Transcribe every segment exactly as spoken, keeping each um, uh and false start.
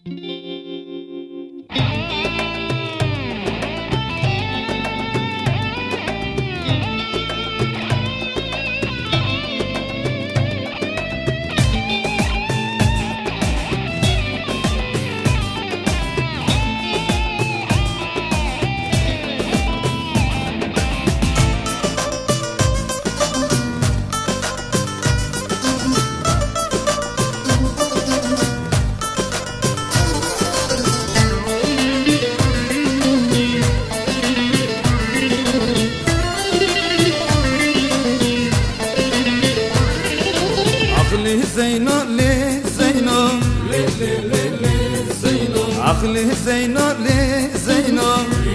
زينو لي زينو لي لي لي لي زينو عقلي زينو لي زينو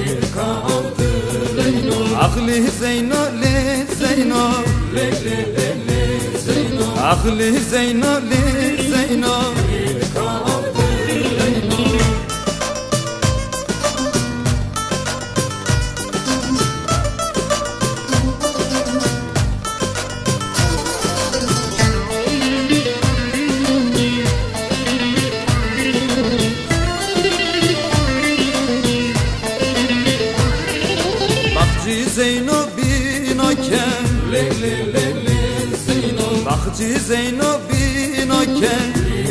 عقلي زينو لي زينو لي لي لي لي زينو عقلي زينو لي زينو زينو بيناكم لي لي لي لي زينو بختي زينو بيناكم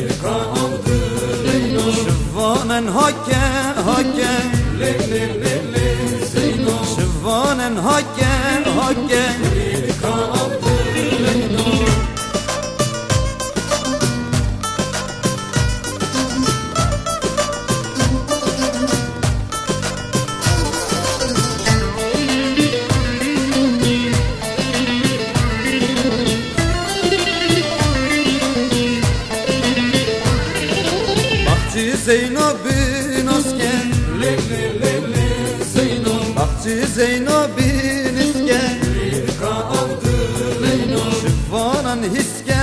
شفانن هاكا هاكا لي لي لي لي زينو شفانن هاكا هاكا زينو بنسكن لي لي لي لي زينو بختي زينو بنسكن شفانا هسكن